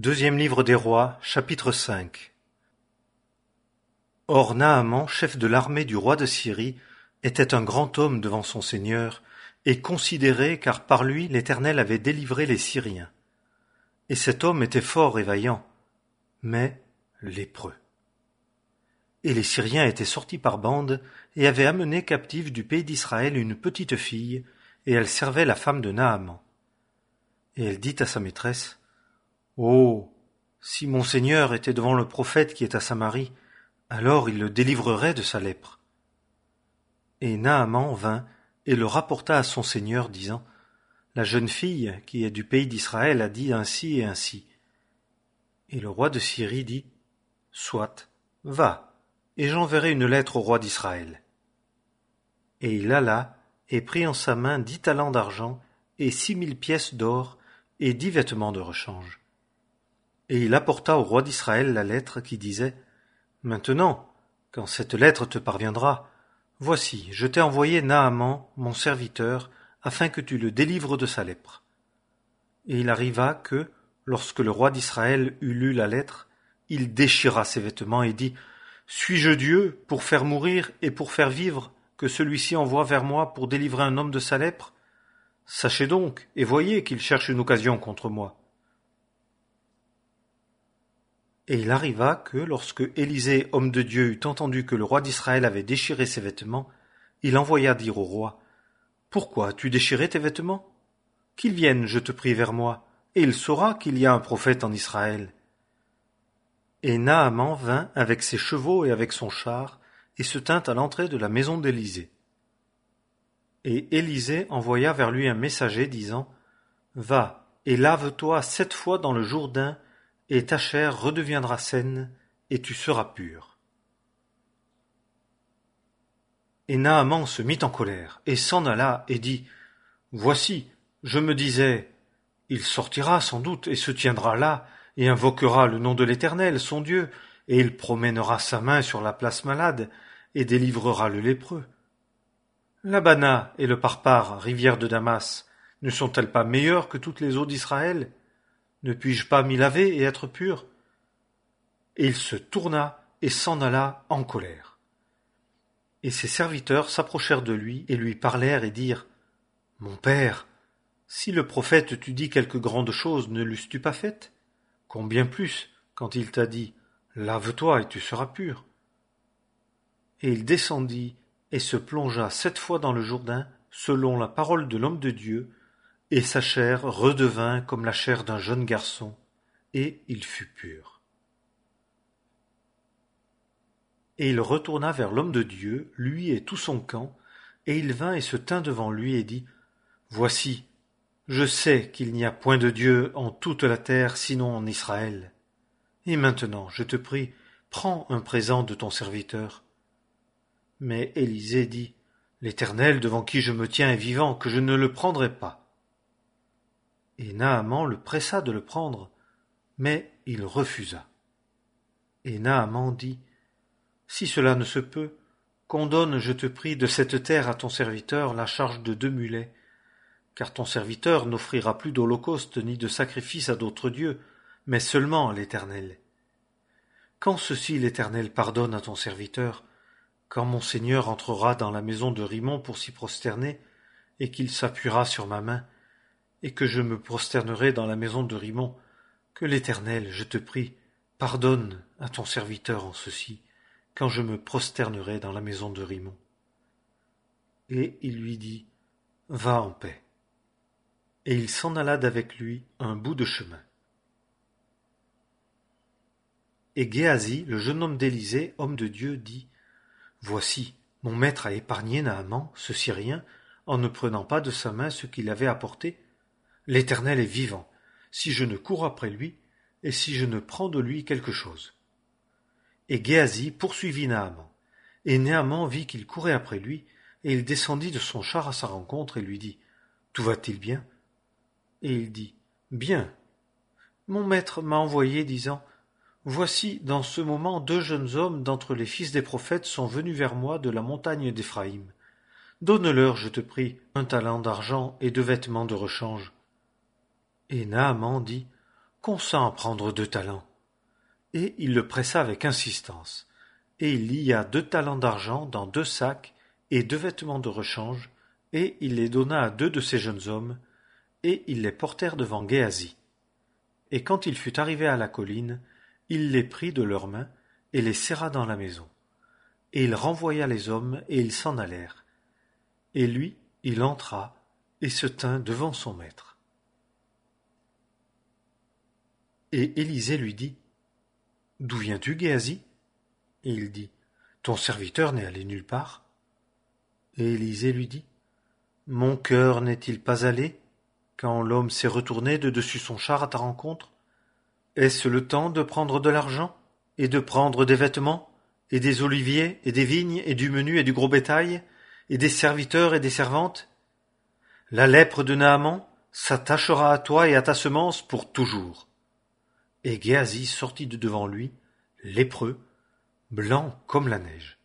Deuxième livre des Rois, chapitre 5. Or Naaman, chef de l'armée du roi de Syrie, était un grand homme devant son Seigneur, et considéré car par lui l'Éternel avait délivré les Syriens. Et cet homme était fort et vaillant, mais lépreux. Et les Syriens étaient sortis par bandes, et avaient amené captive du pays d'Israël une petite fille, et elle servait la femme de Naaman. Et elle dit à sa maîtresse, « Oh, si mon Seigneur était devant le prophète qui est à Samarie, alors il le délivrerait de sa lèpre. » Et Naaman vint et le rapporta à son Seigneur, disant, « La jeune fille qui est du pays d'Israël a dit ainsi et ainsi. » Et le roi de Syrie dit, « Soit, va, et j'enverrai une lettre au roi d'Israël. » Et il alla et prit en sa main 10 talents d'argent et 6 000 pièces d'or et 10 vêtements de rechange. Et il apporta au roi d'Israël la lettre qui disait, « Maintenant, quand cette lettre te parviendra, voici, je t'ai envoyé Naaman, mon serviteur, afin que tu le délivres de sa lèpre. » Et il arriva que, lorsque le roi d'Israël eut lu la lettre, il déchira ses vêtements et dit, « Suis-je Dieu pour faire mourir et pour faire vivre, que celui-ci envoie vers moi pour délivrer un homme de sa lèpre? Sachez donc, et voyez qu'il cherche une occasion contre moi. » Et il arriva que, lorsque Élisée, homme de Dieu, eut entendu que le roi d'Israël avait déchiré ses vêtements, il envoya dire au roi, « Pourquoi as-tu déchiré tes vêtements? Qu'il vienne, je te prie, vers moi, et il saura qu'il y a un prophète en Israël. » Et Naaman vint avec ses chevaux et avec son char, et se tint à l'entrée de la maison d'Élisée. Et Élisée envoya vers lui un messager, disant, « Va, et lave-toi 7 fois dans le Jourdain, et ta chair redeviendra saine, et tu seras pur. » Et Naaman se mit en colère, et s'en alla, et dit, « Voici, je me disais, il sortira sans doute, et se tiendra là, et invoquera le nom de l'Éternel, son Dieu, et il promènera sa main sur la place malade, et délivrera le lépreux. L'Abana et le Parpar, rivières de Damas, ne sont-elles pas meilleures que toutes les eaux d'Israël? Ne puis-je pas m'y laver et être pur? » Et il se tourna et s'en alla en colère. Et ses serviteurs s'approchèrent de lui et lui parlèrent et dirent, « Mon père, si le prophète t'eût dit quelque grande chose, ne l'eusses-tu pas faite? Combien plus, quand il t'a dit, « Lave-toi et tu seras pur. » Et il descendit et se plongea 7 fois dans le Jourdain, selon la parole de l'homme de Dieu, et sa chair redevint comme la chair d'un jeune garçon, et il fut pur. Et il retourna vers l'homme de Dieu, lui et tout son camp, et il vint et se tint devant lui et dit, « Voici, je sais qu'il n'y a point de Dieu en toute la terre sinon en Israël. Et maintenant, je te prie, prends un présent de ton serviteur. » Mais Élisée dit, « L'Éternel devant qui je me tiens est vivant, que je ne le prendrai pas. » Et Naaman le pressa de le prendre, mais il refusa. Et Naaman dit, « Si cela ne se peut, qu'on donne, je te prie, de cette terre à ton serviteur la charge de 2 mulets, car ton serviteur n'offrira plus d'holocauste ni de sacrifice à d'autres dieux, mais seulement à l'Éternel. Quand ceci l'Éternel pardonne à ton serviteur, quand mon Seigneur entrera dans la maison de Rimon pour s'y prosterner, et qu'il s'appuiera sur ma main, et que je me prosternerai dans la maison de Rimon, que l'Éternel, je te prie, pardonne à ton serviteur en ceci, quand je me prosternerai dans la maison de Rimon. » Et il lui dit, « Va en paix. » Et il s'en alla d'avec lui un bout de chemin. Et Géasi, le jeune homme d'Élisée, homme de Dieu, dit, « Voici, mon maître a épargné Naaman, ce Syrien, en ne prenant pas de sa main ce qu'il avait apporté. L'Éternel est vivant, si je ne cours après lui, et si je ne prends de lui quelque chose. » Et Géasi poursuivit Naaman, et Naaman vit qu'il courait après lui, et il descendit de son char à sa rencontre et lui dit, « Tout va-t-il bien? » Et il dit, « Bien. Mon maître m'a envoyé, disant, « Voici, dans ce moment, 2 jeunes hommes d'entre les fils des prophètes sont venus vers moi de la montagne d'Éphraïm. Donne-leur, je te prie, 1 talent d'argent et 2 vêtements de rechange. » Et Naaman dit, « consens à prendre 2 talents. Et il le pressa avec insistance, et il lia 2 talents d'argent dans 2 sacs et 2 vêtements de rechange, et il les donna à 2 de ces jeunes hommes, et ils les portèrent devant Géasi. Et quand il fut arrivé à la colline, il les prit de leurs mains et les serra dans la maison. Et il renvoya les hommes, et ils s'en allèrent. Et lui, il entra et se tint devant son maître. Et Élisée lui dit: D'où viens-tu, Géasi? Et il dit: Ton serviteur n'est allé nulle part. Et Élisée lui dit: Mon cœur n'est-il pas allé, quand l'homme s'est retourné de dessus son char à ta rencontre? Est-ce le temps de prendre de l'argent, et de prendre des vêtements, et des oliviers, et des vignes, et du menu, et du gros bétail, et des serviteurs et des servantes? La lèpre de Naaman s'attachera à toi et à ta semence pour toujours. Et Géasi sortit de devant lui, lépreux, blanc comme la neige.